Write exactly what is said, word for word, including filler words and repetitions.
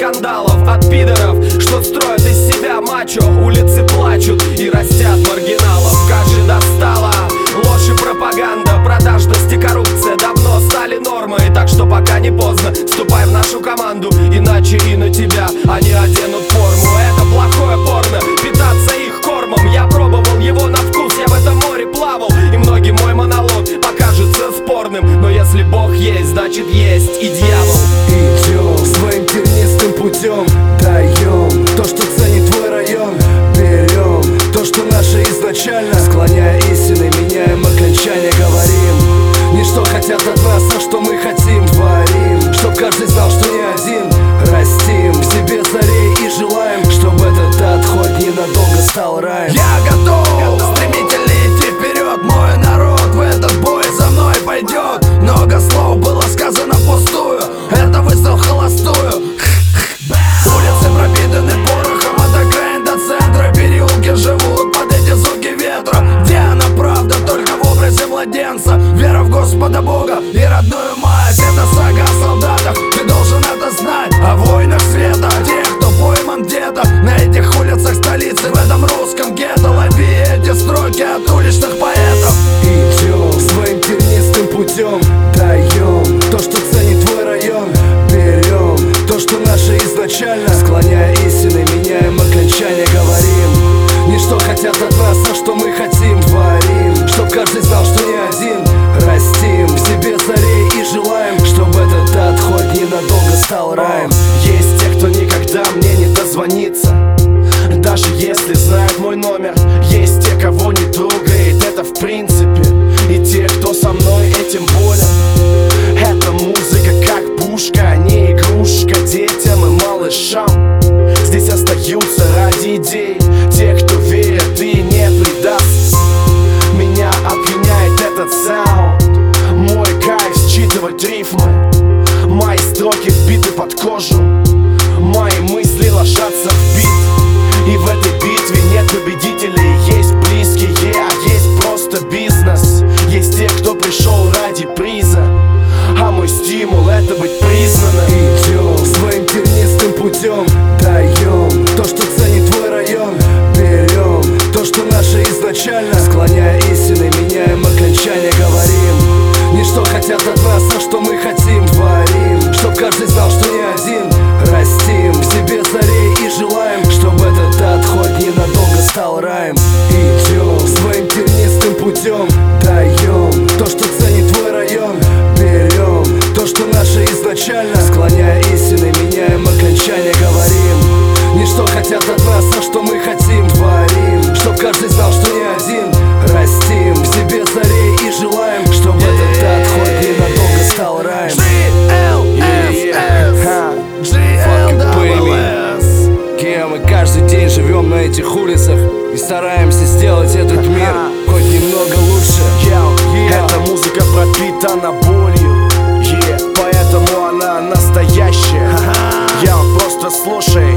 скандалов от пидоров, что строят из себя мачо. Улицы плачут и растят маргиналов. Как же достала ложь и пропаганда, продажность и коррупция давно стали нормой. Так что пока не поздно, вступай в нашу команду, иначе и на тебя они оденут форму. Это плохое порно, питаться их кормом. Я пробовал его на вкус, я в этом море плавал, и многим мой монолог покажется спорным. Но если Бог есть, значит есть и дьявол. Идем своим тернистым путем, даем то, что ценит твой район. Берем то, что наше изначально, склоняя истины, меняем окончание. Говорим не что хотят от нас, а что мы хотим. Творим, чтоб каждый знал, что не один. Растим в себе зарей и желаем, чтобы этот ад хоть ненадолго стал раем. Я готов стремительно идти вперед, мой народ в этот бой за мной пойдет. Много слов было сказано впустую, это выстрел в холостую. Улицы пропитаны порохом от окраин до центра, переулки живут под эти звуки ветра. Где она правда, только в образе младенца. Вера в Господа Бога и родную мать. Это сага о солдатах, ты должен это знать. О войнах света, тех, кто пойман где-то на этих улицах столицы, в этом русском гетто. Лови эти строки от уличных поэтов. Идем своим тернистым путем, даем то, что ценит твой район. Берем то, что наше изначально, склоняя истины, меняем окончание. Говорим не что хотят от нас, а что мы хотим. Творим, чтоб каждый знал, что не один. Растим в себе зарей и желаем, чтобы этот ад хоть ненадолго стал раем. Есть те, кто никогда мне не дозвонится, даже если знает мой номер. Есть те, кого не трогает это в принципе, и те, кто со мной этим болен. Эта музыка как пушка, а не игрушка детям и малышам. Здесь остаются ради идей те, кто верит и не предаст. Меня опьяняет этот саунд, мой кайф считывать рифмы. Мои строки вбиты под кожу, мои мысли ложатся в бит. И в этой битве нет победителей, есть близкие, а есть просто бизнес. Есть те, кто пришел ради приза, а мой стимул — это быть признанным. Идем своим тернистым путем, даем то, что ценит твой район. Берем то, что наше изначально, склоняя истины, меняем окончание. Говорим не что хотят от нас, а что мы хотим. Творим, чтоб каждый знал, что не один. Растим в себе зарей и желаем, чтобы этот ад хоть ненадолго стал раем. Идем своим тернистым путем, даем то, что ценит твой район. Берем то, что наше изначально, склоняя истины, меняем окончание. Говорим не что хотят от нас, а что мы хотим. Творим, чтоб каждый знал, что не один. Растим в себе зарей и желаем, чтобы этот ад хоть ненадолго стал раем. G-L-S-S. Мы каждый день живем на этих улицах и стараемся сделать этот мир хоть немного лучше. Эта музыка пропитана болью, yeah, поэтому она настоящая. Я yeah, просто слушай